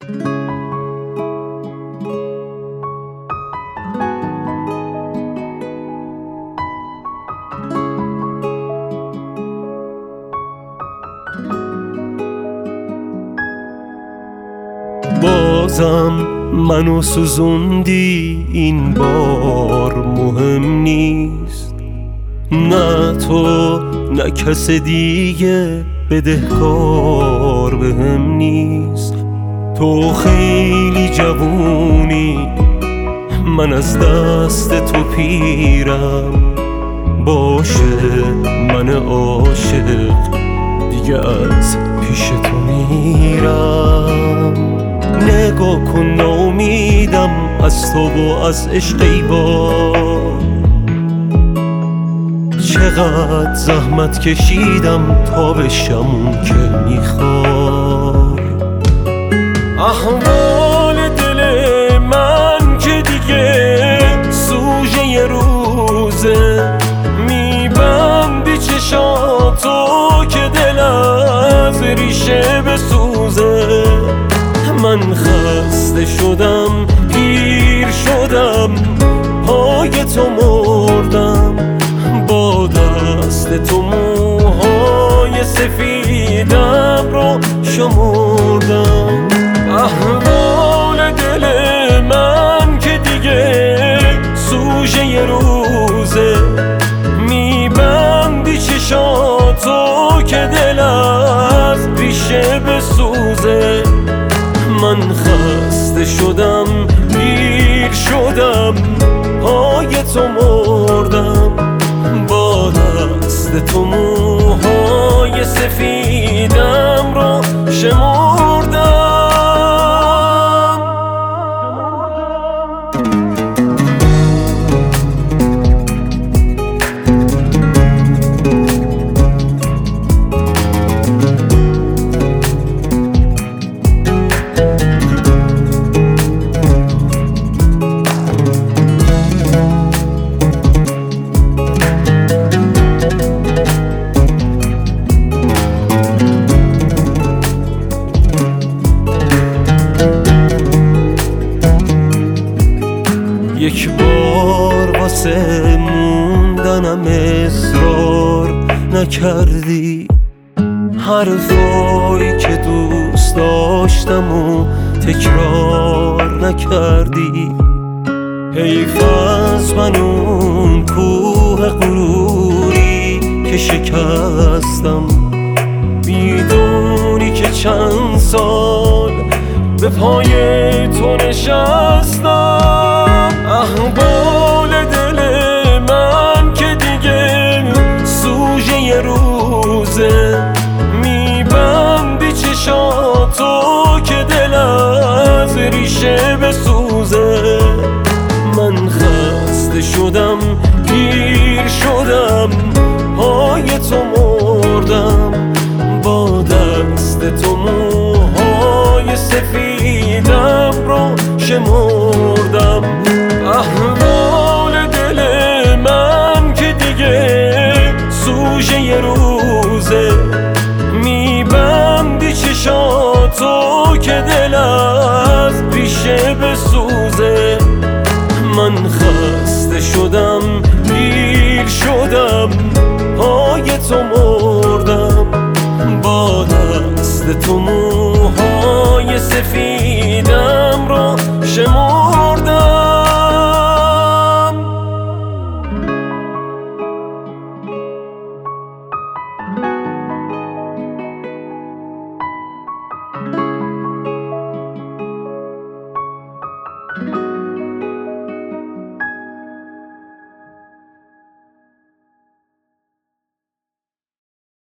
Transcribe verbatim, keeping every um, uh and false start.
بازم منو سوزوندی، این بار مهم نیست. نه تو نه کس دیگه بدهکار بهم نیست. تو خیلی جوونی، من از دست تو پیرم. باشه من عاشق دیگه از پیش تو میرم. نگاه کن ناامیدم از تو و از عشق ایوار. چقدر زحمت کشیدم تا بشم اون که میخوای. احوال دل من که دیگه سوژه ی روزه. میبندی چشاتو که دل از ریشه بسوزه. من خسته شدم، پیر شدم، پای تو مردم. با دست تو موهای سفیدم رو شمردم. احوال دل من که دیگه سوژه ی روزه. میبندی چشاتو که دل از ریشه بسوزه. من خسته شدم، پیر شدم، پای تو مردم. با دست تو موهای سفیدم رو شمردم. یک بار واسه موندنم اصرار نکردی. حرفایی که دوست داشتم و تکرار نکردی. حیف از من اون کوه غروری که شکستم. میدونی که چند سال به پای تو نشستم. احوال دل من که دیگه سوژه ی روزه. میبندی چشاتو که دل از ریشه بسوزه. من خسته شدم، پیر شدم، پای تو مردم. با دست تو موهای سفیدم رو شمردم. احوال دل من که دیگه سوژه ی روزه. میبندی چشاتو که دل از ریشه بسوزه. من خسته شدم، پیر شدم، پای تو مردم. با دست تو موهای سفیدم رو شمردم.